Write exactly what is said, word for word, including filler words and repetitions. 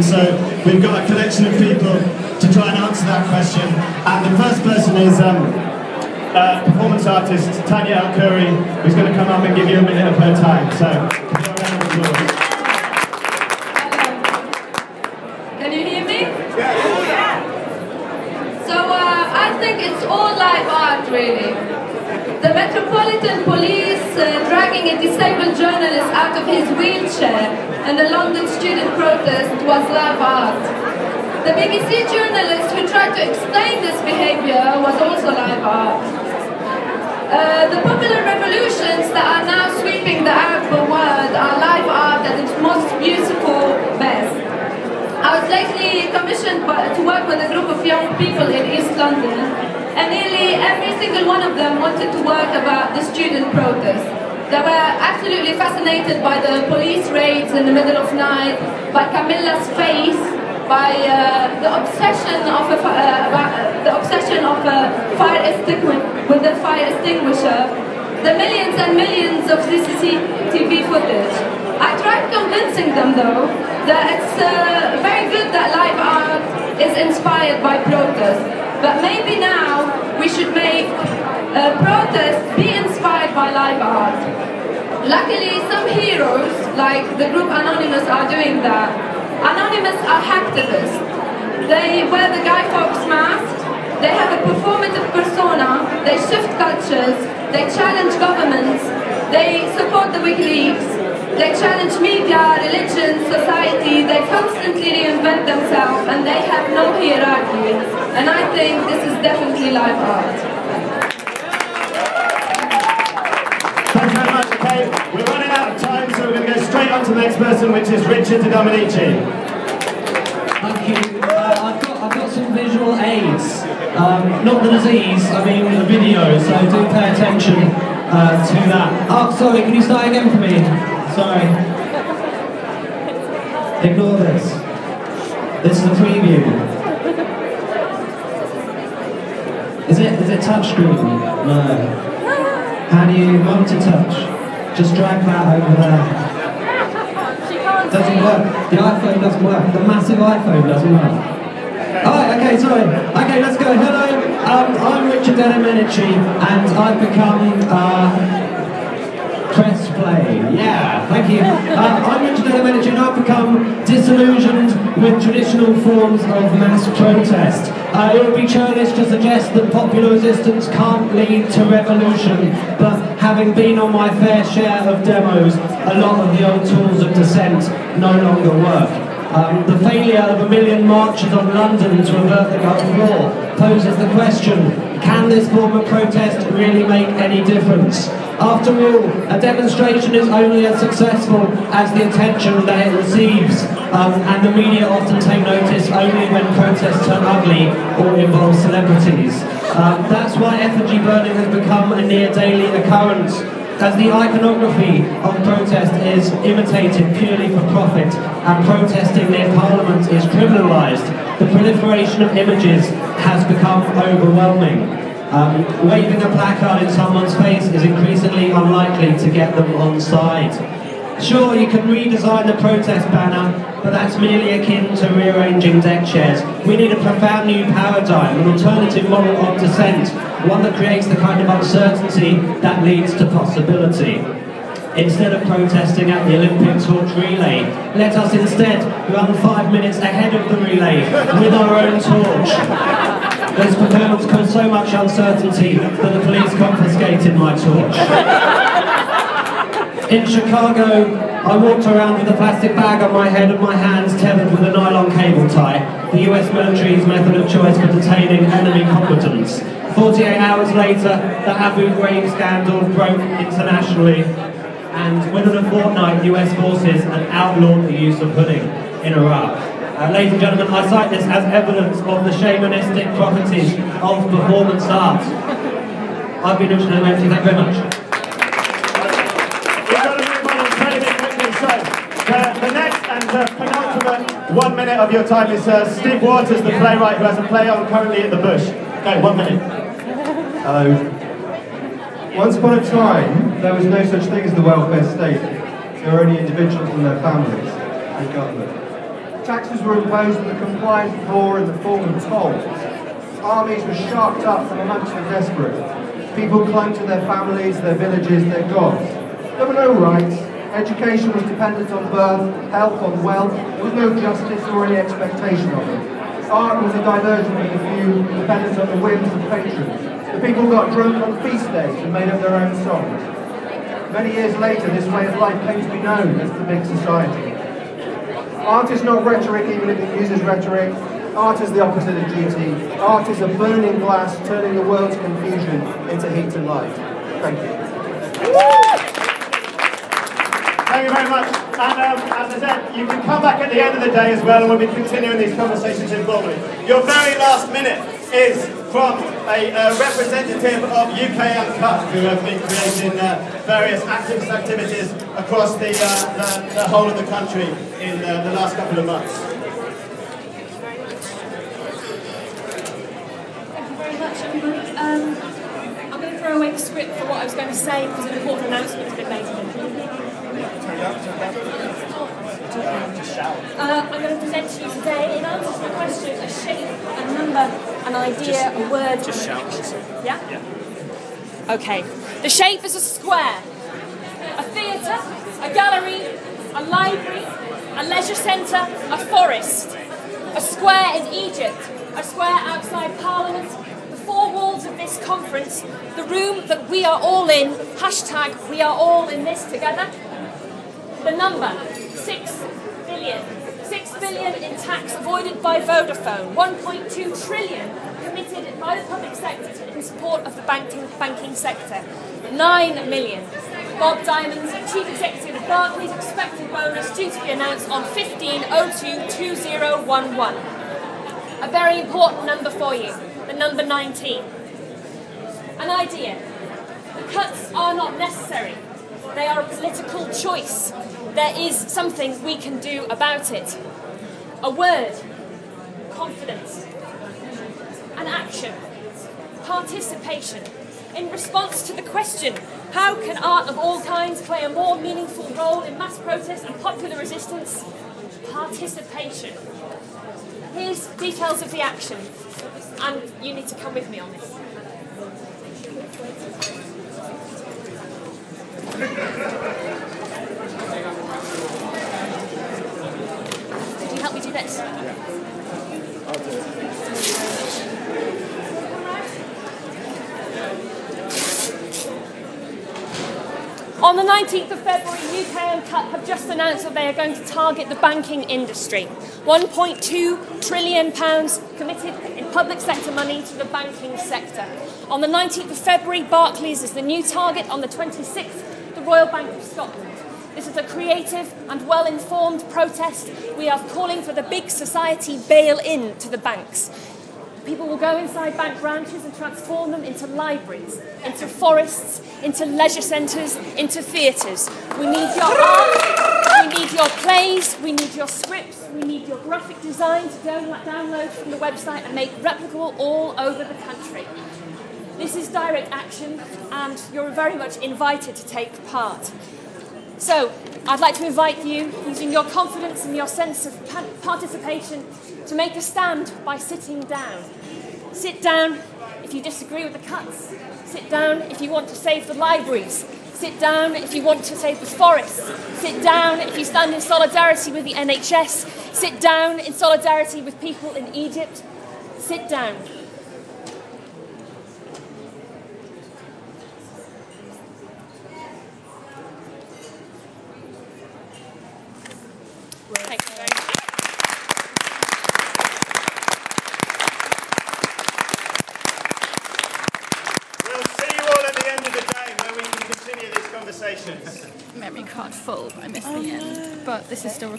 And so we've got a collection of people to try and answer that question. And the first person is um, uh, performance artist Tanya El-Khoury, who's going to come up and give you a minute of her time. So, give her a round of applause. Can you hear me? Yeah. So uh, I think it's all live art, really. The Metropolitan Police uh, dragging a disabled journalist out of his wheelchair and the London student protest was live art. The B B C journalist who tried to explain this behavior was also live art. Uh, the popular revolutions that are now sweeping the Arab world are live art at its most beautiful best. I was lately commissioned by, to work with a group of young people in East London, and nearly every single one of them wanted to work about the student protest. They were absolutely fascinated by the police raids in the middle of night, by Camilla's face, by uh, the obsession of a, uh, the obsession of a fire extinguisher with the fire extinguisher, the millions and millions of C C T V footage. I tried convincing them, though, that it's uh, very good that live art is inspired by protest. But maybe now we should make uh, protests be inspired by live art. Luckily, some heroes, like the group Anonymous, are doing that. Anonymous are hacktivists. They wear the Guy Fawkes mask, they have a performative persona, they shift cultures, they challenge governments, they support the WikiLeaks, they challenge media, religion, society, they constantly reinvent themselves and they have no hierarchy. And I think this is definitely live art. Thanks very much, okay? We're running out of time, so we're going to go straight on to the next person, which is Richard De Dominici. Thank you. Uh, I've, got, I've got some visual aids. Um, not the disease, I mean the video, so do pay attention uh, to that. Oh, sorry, can you start again for me? Sorry. Ignore this. This is a preview. Is it, is it touchscreen? No. How do you want to touch? Just drag that over there. Doesn't work. The iPhone doesn't work. The massive iPhone doesn't work. Alright, okay, sorry. Okay, let's go. Hello, um, I'm Richard De Dominici, and I've become uh, press play. Yeah, thank you. Uh, I'm Richard De Dominici, and I've become disillusioned with traditional forms of mass protest. Uh, it would be churlish to suggest that popular resistance can't lead to revolution, but having been on my fair share of demos, a lot of the old tools of dissent no longer work. Um, the failure of a million marches on London to avert the Gulf War poses the question, can this form of protest really make any difference? After all, a demonstration is only as successful as the attention that it receives, um, and the media often take notice only when protests turn ugly or involve celebrities. Um, that's why effigy burning has become a near daily occurrence, as the iconography of protest is imitated purely for profit, and protesting near Parliament is criminalised. The proliferation of images has become overwhelming. Um, waving a placard in someone's face is increasingly unlikely to get them on side. Sure, you can redesign the protest banner, but that's merely akin to rearranging deck chairs. We need a profound new paradigm, an alternative model of dissent, one that creates the kind of uncertainty that leads to possibility. Instead of protesting at the Olympic torch relay, let us instead run five minutes ahead of the relay with our own torch. Those proponents caused so much uncertainty that the police confiscated my torch. In Chicago, I walked around with a plastic bag on my head and my hands tethered with a nylon cable tie, the U S military's method of choice for detaining enemy combatants. forty-eight hours later, the Abu Ghraib scandal broke internationally, and within a fortnight, U S forces had outlawed the use of hooding in Iraq. Uh, ladies and gentlemen, I cite this as evidence of the shamanistic properties of performance art. I've been Richard De Dominici, thank you very much. We've got to move on incredibly quickly, so the, the next and the penultimate one minute of your time is uh, Steve Waters, the playwright who has a play on currently at the Bush. Go, one minute. Hello. Once upon a time, there was no such thing as the welfare state. There were only individuals and their families and government. Taxes were imposed with a compliant law in the form of tolls. Armies were sharked up from amongst the desperate. People clung to their families, their villages, their gods. There were no rights. Education was dependent on birth, health, on wealth. There was no justice or any expectation of it. Art was a diversion for the few, dependent on the whims of patrons. The people got drunk on feast days and made up their own songs. Many years later, this way of life came to be known as the big society. Art is not rhetoric, even if it uses rhetoric. Art is the opposite of duty. Art is a burning glass, turning the world's confusion into heat and light. Thank you. Thank you very much. And um, as I said, you can come back at the end of the day as well, and we'll be continuing these conversations informally. Your very last minute is from a uh, representative of U K Uncut, who have been creating uh, various activist activities across the, uh, the, the whole of the country in uh, the last couple of months. Thank you very much, everybody. Um, I'm going to throw away the script for what I was going to say because an important announcement has been made today. Uh, I'm going to present to you today, in answer to the question, a shape, a number, an idea, just, a word. Just shout. Yeah? Yeah. Okay. The shape is a square. A theatre, a gallery, a library, a leisure centre, a forest. A square in Egypt, a square outside Parliament, the four walls of this conference, the room that we are all in, hashtag we are all in this together. The number, six billion. Six billion in tax avoided by Vodafone. one point two trillion committed by the public sector in support of the banking, banking sector. Nine million. Bob Diamond, Chief Executive of Barclays, expected bonus due to be announced on fifteen oh two twenty eleven. A very important number for you, the number nineteen. An idea. The cuts are not necessary. They are a political choice. There is something we can do about it. A word. Confidence. An action. Participation. In response to the question, how can art of all kinds play a more meaningful role in mass protest and popular resistance? Participation. Here's details of the action, and you need to come with me on this. Could you help me do this? I'll do it. On the nineteenth of February, U K Uncut have just announced that they are going to target the banking industry. one point two trillion pounds committed in public sector money to the banking sector. On the nineteenth of February, Barclays is the new target. On the twenty-sixth, the Royal Bank of Scotland. This is a creative and well-informed protest. We are calling for the big society bail-in to the banks. People will go inside bank branches and transform them into libraries, into forests, into leisure centres, into theatres. We need your art, we need your plays, we need your scripts, we need your graphic design to download from the website and make replicable all over the country. This is direct action, and you're very much invited to take part. So, I'd like to invite you, using your confidence and your sense of participation, to make a stand by sitting down. Sit down if you disagree with the cuts. Sit down if you want to save the libraries. Sit down if you want to save the forests. Sit down if you stand in solidarity with the N H S. Sit down in solidarity with people in Egypt. Sit down. Thank you very much. We'll see you all at the end of the day where we can continue these conversations. Memory card full. I missed the end, but this is still